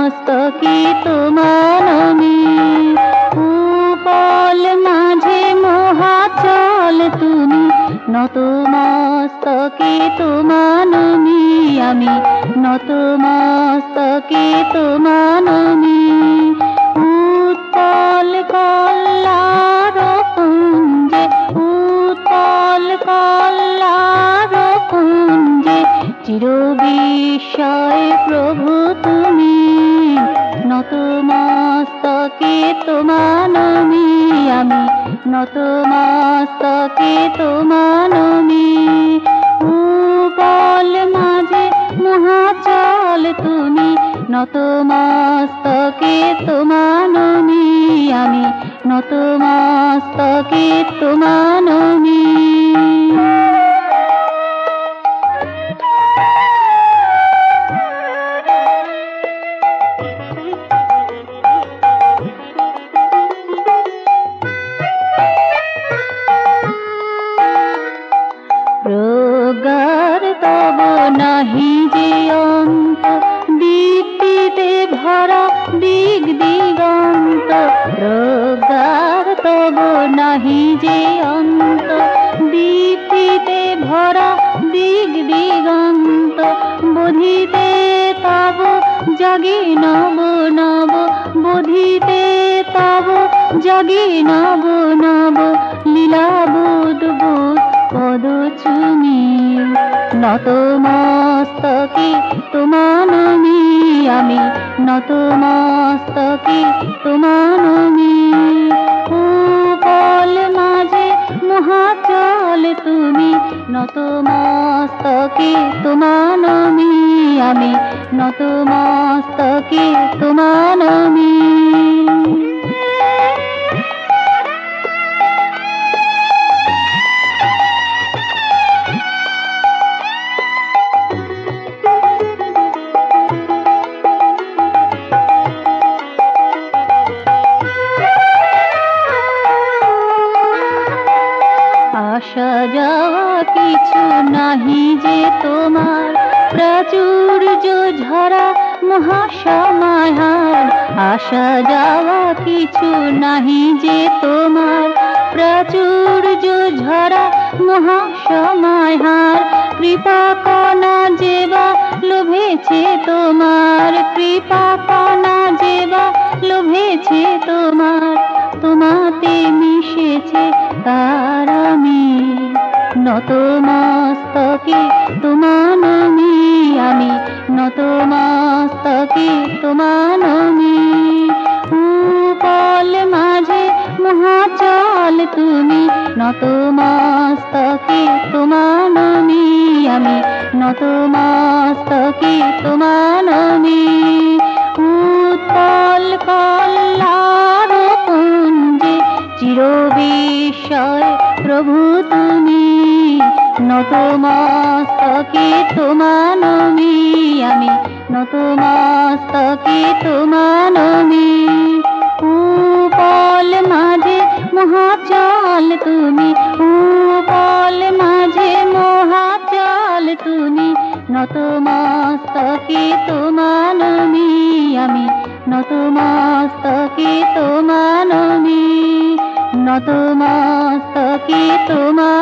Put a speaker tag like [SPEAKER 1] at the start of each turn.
[SPEAKER 1] মস্তকে তোমার নমি, উপল মাঝে মহাচল তুমি, নত মস্তকে তোমার নমি, আমি নত মস্তকে তোমার নমি। উৎপল কল্লার কুঞ্জে, উৎপল কল্লার কুঞ্জে, চির বিস্ময় প্রভু তুমি, নত মস্তকে তোমার নমি, আমি নত মস্তকে তোমার নমি। উপল মাঝে মহাচল তুমি, নত মস্তকে তোমার নমি, আমি নত মস্তকে তোমার নমি। প্রগার তব নাহি যে অন্ত, দীপ্তিতে ভরা দিগ দিগন্ত, প্রগার তব নাহি যে অন্ত, দীপ্তিতে ভরা দিগ দিগন্ত, বোধিতে তব জাগে নব নব, বোধিতে তব জাগে নব নব, লীলা বুধ বুধ পদ চুমি, নত মস্তকে তোমার নমি, আমি নত মস্তকে তোমার নমি। উপল মাঝে মহাচল তুমি, নত মস্তকে তোমার নমি, আমি নত মস্তকে তোমার নমি। আসা যাওয়া কিছু নাহি যে তোমার, প্রাচুর্য ঝরা মহাসমাহার, আসা যাওয়া কিছু নাহি যে তোমার, প্রাচুর্য ঝরা মহাসমাহার, কৃপা কণা যেবা লোভেছে তোমার, কৃপা কণা যেবা লোভেছে তোমার, তোমাতে মিশেছে তার আমি, নত মস্তকে তোমার নমি, আমি নত মস্তকে তোমার নমি। উপল মাঝে মহাচল তুমি, নত মস্তকে তোমার নমি, আমি নত মস্তকে তোমার নমি। উৎপল কল্লার কুঞ্জে, চির বিস্ময় প্রভু তুমি, নত মস্তকে তোমার নমি, আমি নত মস্তকে তোমার নমি। উপল মাঝে মহাচল তুমি, উপল মাঝে মহাচল তুমি, নত মস্তকে তোমার নমি, আমি নত মস্তকে তোমার নমি, নত মস্তকে তোমার